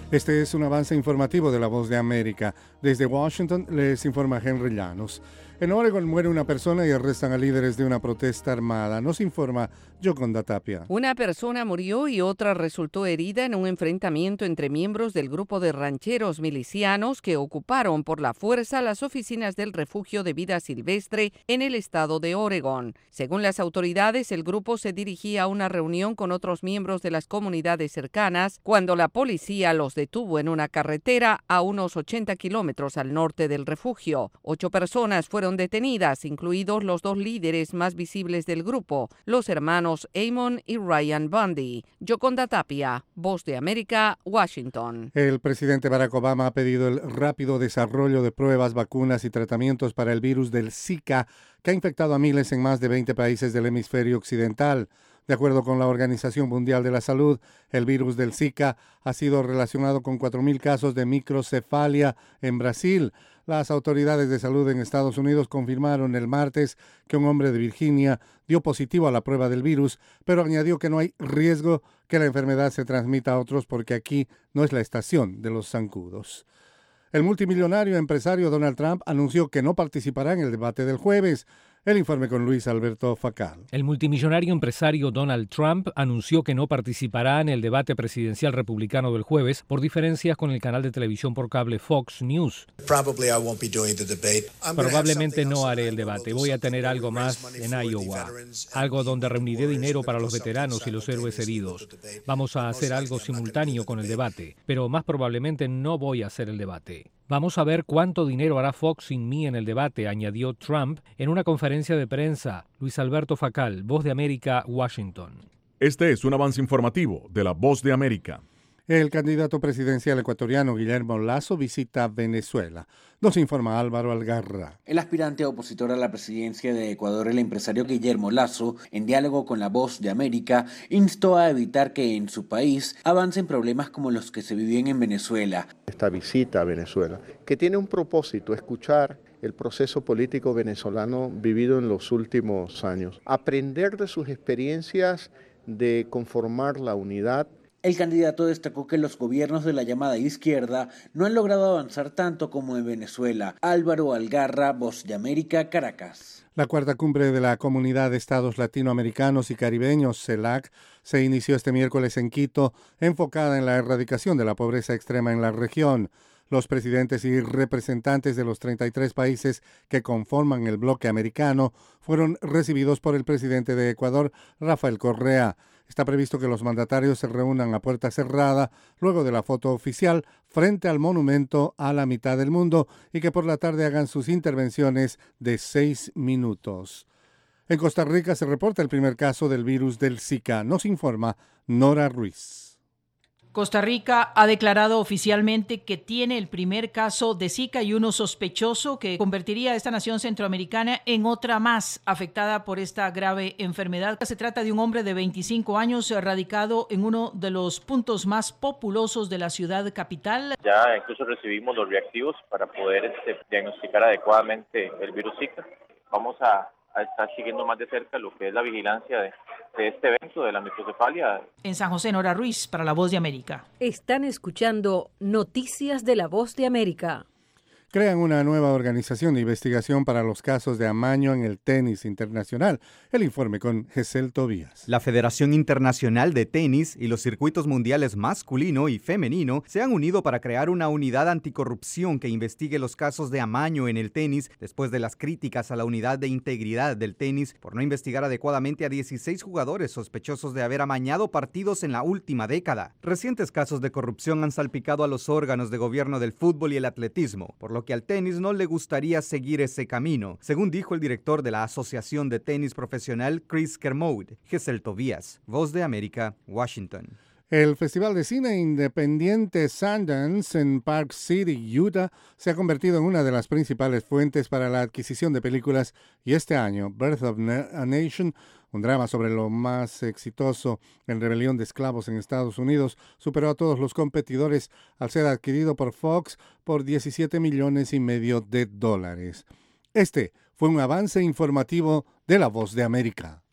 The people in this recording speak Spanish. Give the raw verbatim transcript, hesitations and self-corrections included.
Este es un avance informativo de La Voz de América. Desde Washington les informa Henry Llanos. En Oregon muere una persona y arrestan a líderes de una protesta armada. Nos informa Yoconda Tapia. Una persona murió y otra resultó herida en un enfrentamiento entre miembros del grupo de rancheros milicianos que ocuparon por la fuerza las oficinas del refugio de vida silvestre en el estado de Oregon. Según las autoridades, el grupo se dirigía a una reunión con otros miembros de las comunidades cercanas cuando la policía los detuvo en una carretera a unos ochenta kilómetros al norte del refugio. Ocho personas fueron detenidas, incluidos los dos líderes más visibles del grupo, los hermanos Amon y Ryan Bundy. Yoconda Tapia, Voz de América, Washington. El presidente Barack Obama ha pedido el rápido desarrollo de pruebas, vacunas y tratamientos para el virus del Zika, que ha infectado a miles en más de veinte países del hemisferio occidental. De acuerdo con la Organización Mundial de la Salud, el virus del Zika ha sido relacionado con cuatro mil casos de microcefalia en Brasil. Las autoridades de salud en Estados Unidos confirmaron el martes que un hombre de Virginia dio positivo a la prueba del virus, pero añadió que no hay riesgo que la enfermedad se transmita a otros porque aquí no es la estación de los zancudos. El multimillonario empresario Donald Trump anunció que no participará en el debate del jueves. El informe con Luis Alberto Facal. El multimillonario empresario Donald Trump anunció que no participará en el debate presidencial republicano del jueves por diferencias con el canal de televisión por cable Fox News. Probablemente no haré el debate. Voy a tener algo más en Iowa, algo donde reuniré dinero para los veteranos y los héroes heridos. Vamos a hacer algo simultáneo con el debate, pero más probablemente no voy a hacer el debate. Vamos a ver cuánto dinero hará Fox sin mí en el debate, añadió Trump en una conferencia de prensa. Luis Alberto Facal, Voz de América, Washington. Este es un avance informativo de la Voz de América. El candidato presidencial ecuatoriano Guillermo Lasso visita Venezuela. Nos informa Álvaro Algarra. El aspirante opositor a la presidencia de Ecuador, el empresario Guillermo Lasso, en diálogo con la Voz de América, instó a evitar que en su país avancen problemas como los que se viven en Venezuela. Esta visita a Venezuela, que tiene un propósito, escuchar el proceso político venezolano vivido en los últimos años, aprender de sus experiencias de conformar la unidad. El candidato destacó que los gobiernos de la llamada izquierda no han logrado avanzar tanto como en Venezuela. Álvaro Algarra, Voz de América, Caracas. La cuarta cumbre de la Comunidad de Estados Latinoamericanos y Caribeños, CELAC, se inició este miércoles en Quito, enfocada en la erradicación de la pobreza extrema en la región. Los presidentes y representantes de los treinta y tres países que conforman el bloque americano fueron recibidos por el presidente de Ecuador, Rafael Correa. Está previsto que los mandatarios se reúnan a puerta cerrada luego de la foto oficial frente al monumento a la mitad del mundo y que por la tarde hagan sus intervenciones de seis minutos. En Costa Rica se reporta el primer caso del virus del Zika. Nos informa Nora Ruiz. Costa Rica ha declarado oficialmente que tiene el primer caso de Zika y uno sospechoso que convertiría a esta nación centroamericana en otra más afectada por esta grave enfermedad. Se trata de un hombre de veinticinco años radicado en uno de los puntos más populosos de la ciudad capital. Ya incluso recibimos los reactivos para poder este, diagnosticar adecuadamente el virus Zika. Vamos a, a estar siguiendo más de cerca lo que es la vigilancia de de este evento de la microcefalia. En San José, Nora Ruiz, para La Voz de América. Están escuchando Noticias de La Voz de América. Crean una nueva organización de investigación para los casos de amaño en el tenis internacional. El informe con Gesel Tobías. La Federación Internacional de Tenis y los circuitos mundiales masculino y femenino se han unido para crear una unidad anticorrupción que investigue los casos de amaño en el tenis después de las críticas a la unidad de integridad del tenis por no investigar adecuadamente a dieciséis jugadores sospechosos de haber amañado partidos en la última década. Recientes casos de corrupción han salpicado a los órganos de gobierno del fútbol y el atletismo, por lo que al tenis no le gustaría seguir ese camino, según dijo el director de la Asociación de Tenis Profesional, Chris Kermode. Gesel Tobías, Voz de América, Washington. El Festival de Cine Independiente Sundance en Park City, Utah, se ha convertido en una de las principales fuentes para la adquisición de películas y este año, Birth of a Nation, un drama sobre lo más exitoso en rebelión de esclavos en Estados Unidos, superó a todos los competidores al ser adquirido por Fox por diecisiete millones y medio de dólares. Este fue un avance informativo de La Voz de América.